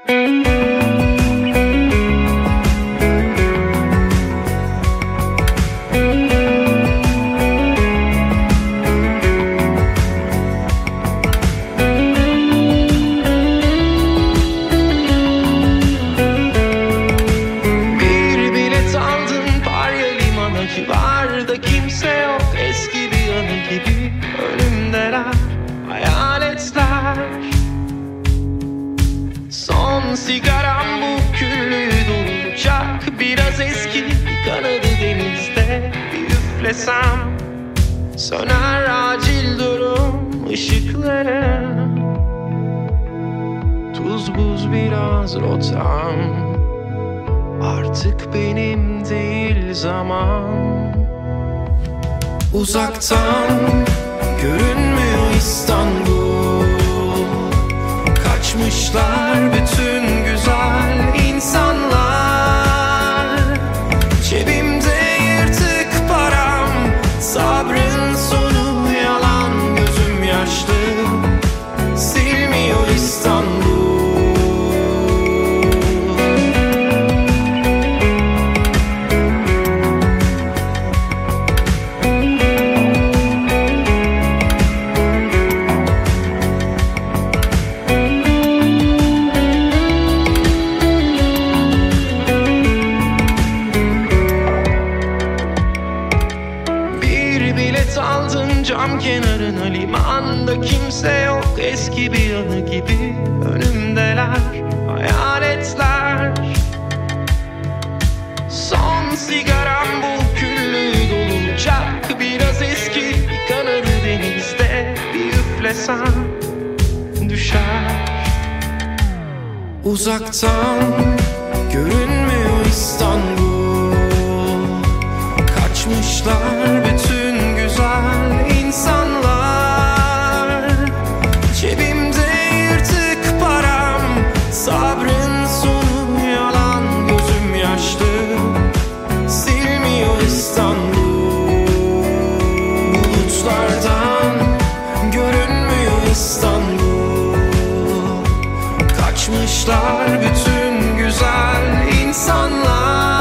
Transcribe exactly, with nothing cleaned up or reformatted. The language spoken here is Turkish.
Civarda kimse yok, eski bir anı gibi önümdeler hayaletler. Son sigaram bu küllüğü dolacak, biraz eski kanadı denizde bir üflesem söner acil durum ışıkları. Tuz buz biraz rotam, artık benim değil zaman. Uzaktan görünmüyor İstanbul, kaçmışlar bütün güzel insanlar. Cebimde yırtık param, sabrın sonu yalan, gözüm yaşlı silmiyor İstanbul. Aldım cam kenarına, limanda kimse yok, eski bir anı gibi önümdeler hayaletler. Son sigaram bu küllüğü dolacak, biraz eski kanadı denizde bir üflesem düşer. Uzaktan görünmüyor İstanbul, kaçmışlar bütün güzel insanlar. Cebimde yırtık param, sabrın sonu yalan, gözüm yaşlı silmiyor İstanbul. Bulutlardan görünmüyor İstanbul, kaçmışlar bütün güzel insanlar.